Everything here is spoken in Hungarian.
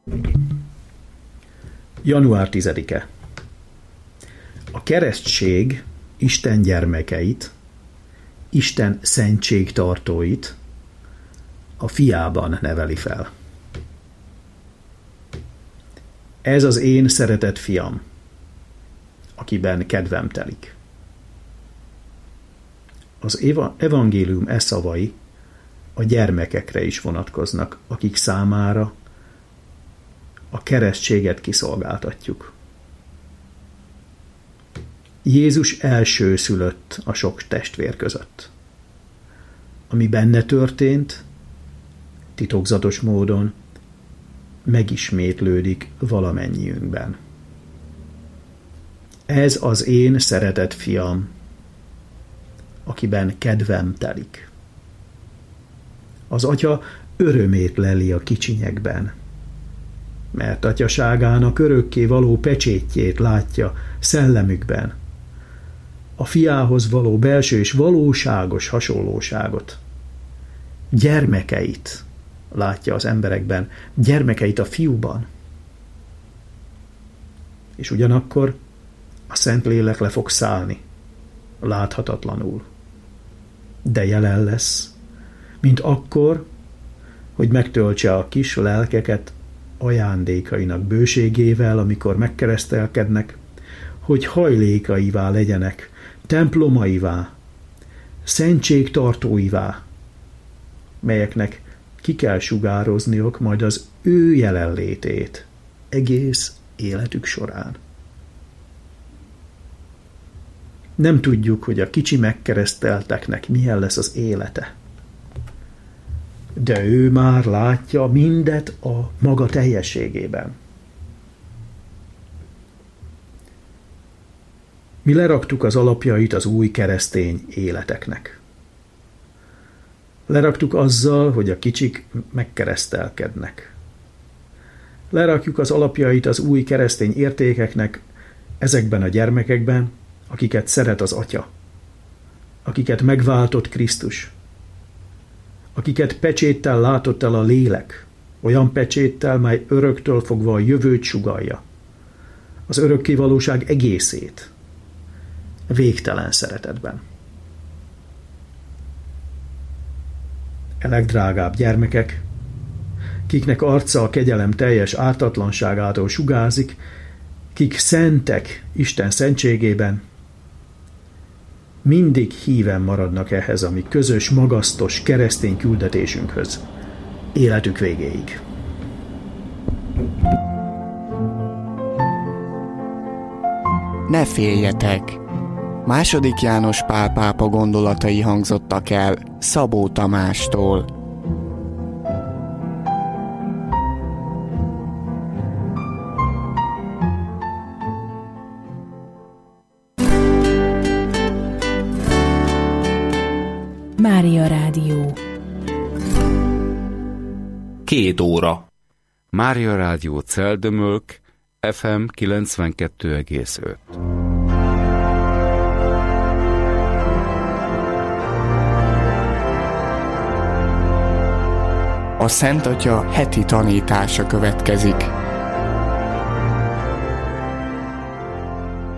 Január 10-e. A keresztség Isten gyermekeit, Isten szentségtartóit a fiában neveli fel. Ez az én szeretett fiam, akiben kedvem telik. Az evangélium szavai a gyermekekre is vonatkoznak, akik számára a keresztséget kiszolgáltatjuk. Jézus elsőszülött a sok testvér között. Ami benne történt, titokzatos módon megismétlődik valamennyiünkben. Ez az én szeretett fiam, akiben kedvem telik. Az atya örömét leli a kicsinyekben, mert atyaságának örökké való pecsétjét látja szellemükben, a fiához való belső és valóságos hasonlóságot. Gyermekeit látja az emberekben, gyermekeit a fiúban. És ugyanakkor a Szentlélek le fog szállni, láthatatlanul. De jelen lesz, mint akkor, hogy megtöltse a kis lelkeket ajándékainak bőségével, amikor megkeresztelkednek, hogy hajlékaivá legyenek, templomaivá, szentségtartóivá, melyeknek ki kell sugározniuk majd az ő jelenlétét egész életük során. Nem tudjuk, hogy a kicsi megkeresztelteknek milyen lesz az élete, de ő már látja mindet a maga teljességében. Mi leraktuk az alapjait az új keresztény életeknek. Leraktuk azzal, hogy a kicsik megkeresztelkednek. Lerakjuk az alapjait az új keresztény értékeknek ezekben a gyermekekben, akiket szeret az Atya, akiket megváltott Krisztus, akiket pecséttel látott el a lélek, olyan pecséttel, mely öröktől fogva a jövőt sugallja, az örökkévalóság egészét, végtelen szeretetben. Legdrágább gyermekek, kiknek arca a kegyelem teljes ártatlanságától sugárzik, kik szentek Isten szentségében, mindig híven maradnak ehhez a mi közös, magasztos keresztény küldetésünkhöz, életük végéig. Ne féljetek! II. János Pál pápa gondolatai hangzottak el Szabó Tamástól. Mária Rádió. 2 óra. Mária Rádió Celdömölk, FM 92,5. A Szent Atya heti tanítása következik.